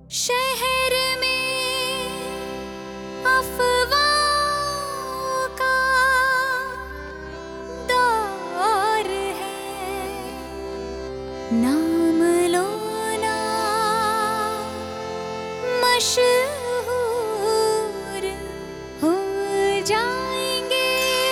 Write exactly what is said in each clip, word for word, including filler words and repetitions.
शहर में अफवाहों का दौर है, नाम लो ना मशहूर हो जाएंगे।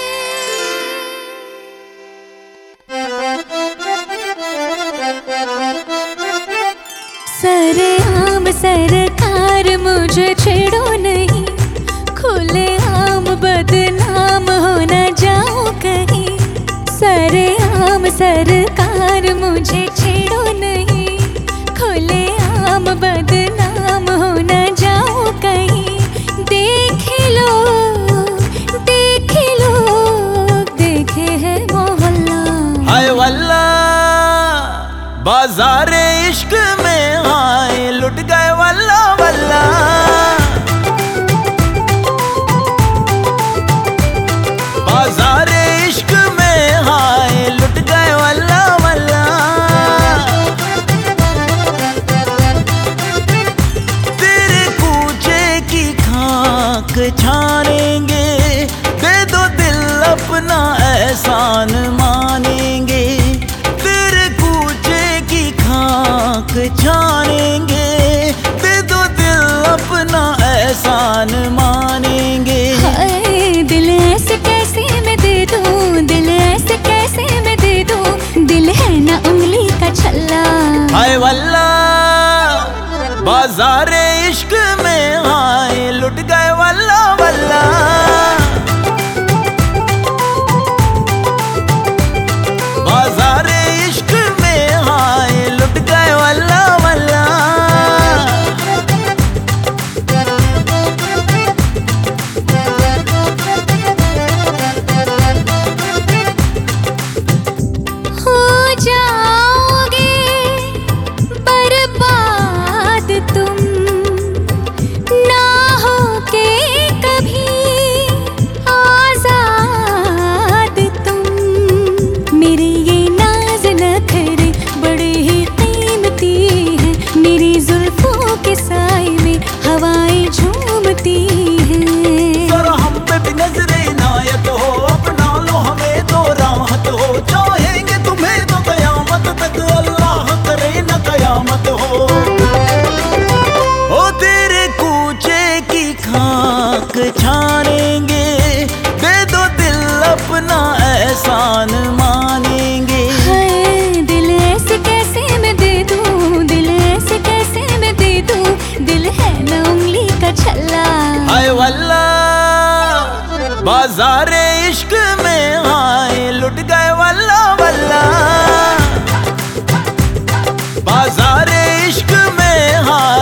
सरेआम सरकार मुझे छेड़ो नहीं, खुले आम बदनाम हो न जाऊं कहीं। सरेआम सरकार मुझे छेड़ो नहीं, खुले आम बदनाम हो न जाऊं कहीं। देख लो देख लो देखे है मोहल्ला, हाय वल्ला बाजारे इश्क में हाय लुट गए वल्ला वल्ला। बाजारे इश्क में हाय लुट गए वल्ला वल्ला। तेरे कूचे की खाक छानेंगे, दे दो दिल अपना एहसान मानेंगे। तेरे कूचे की खाक छानेंगे, दे दो दिल अपना एहसान मानेंगे। हाय दिल ऐसे कैसे मैं दे दूं, दिल ऐसे कैसे मैं दे दूं, दिल है ना उंगली का छल्ला। हाय वल्ला बाजारे इश्क में हाय लुट गए वल्ला वल्ला। बाजारे इश्क में हाय लुट गए वल्ला वल्ला। हो जाओगे बर्बाद तुम, ना हो के कभी आजाद तुम। मेरे ये नाज नखरे बड़े ही कीमती हैं, मेरी जुल्फों के साए में हवाएं झूमती हैं। जरा हम पे भी नजरे इनायत हो, अपना लो हमें तो राहत हो। चाहेंगे तुम्हें तो कयामत तक, अल्लाह करे न कयामत हो। ओ तेरे कूचे की खाक छानेंगे, दे दो दिल अपना एहसान मानेंगे। हाय दिल ऐसे कैसे मैं दे दूं, दिल ऐसे कैसे मैं दे दूं, दिल है ना उंगली का छल्ला। हाय वल्ला बाजारे इश्क में हाय लुट गए वल्ला वल्ला। बाजारे इश्क में हाय